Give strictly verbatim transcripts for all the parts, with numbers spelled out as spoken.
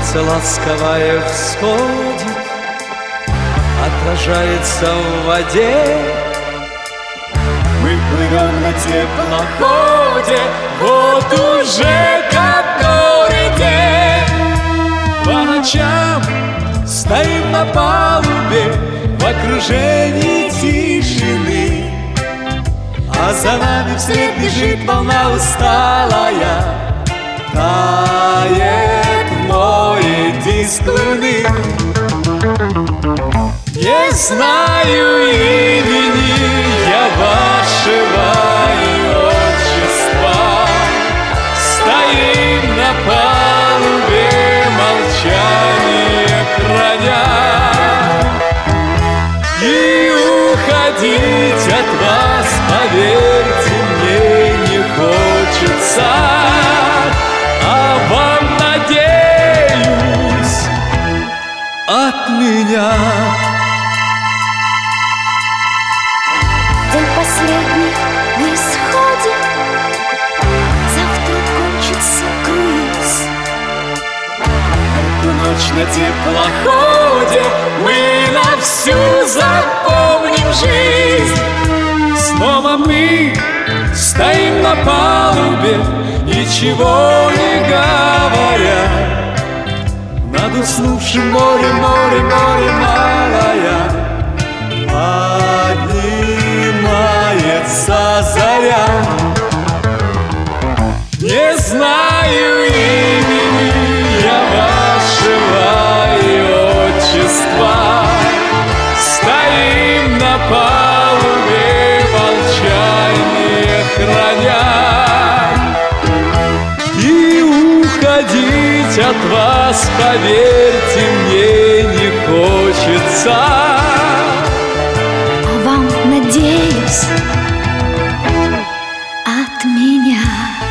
Солнце ласковое всходит, отражается в воде. Мы плывем на теплоходе, вот уже который день. По ночам стоим на палубе в окружении тишины, а за нами вслед бежит волна усталая, тает в море диск луны. Не знаю имени я вашего и отчества, стоим на палубе, молчание храня, и уходить от вас, поверьте, мне не хочется, а вам, надеюсь, от меня. День последний на исходе, завтра кончится круиз. Эту ночь на теплоходе мы на всю запомним жизнь. Снова мы стоим на палубе, ничего не говоря, над уснувшим морем, море, море малая. Поднимается заря. Не знаю имени я вашего и отчества, стоим на палубе, молчание храня, и уходить от вас, поверьте, мне не хочется, а вам, надеюсь, от меня.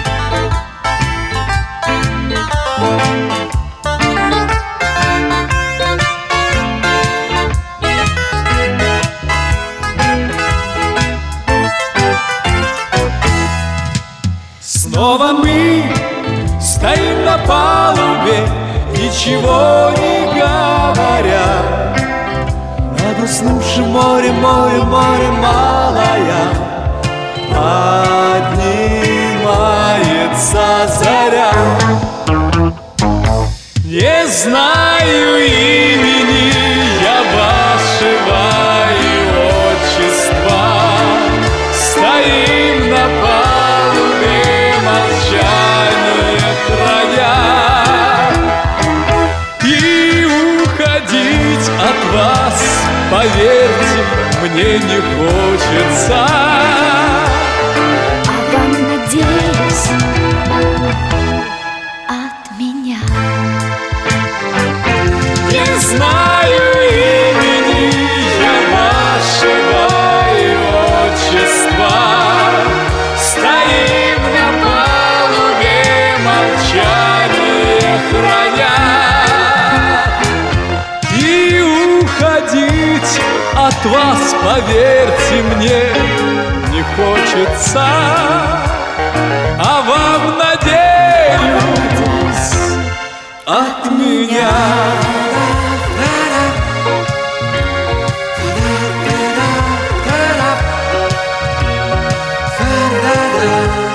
Снова мы стоим на палубе, ничего не говоря, над уснувшим морем, море, море малая. Поднимается заря. Не знаю имени я вашего и отчества, стоим на палубе, молчание храня, и уходить от вас, поверьте, мне не хочется, а вам, надеюсь, от меня. Не знаю имени я вашего и отчества, стоим на палубе, молчание храня, и уходить от вас, поверьте, мне не хочется, а вам, надеюсь, от меня. Da da da da da da da da da da.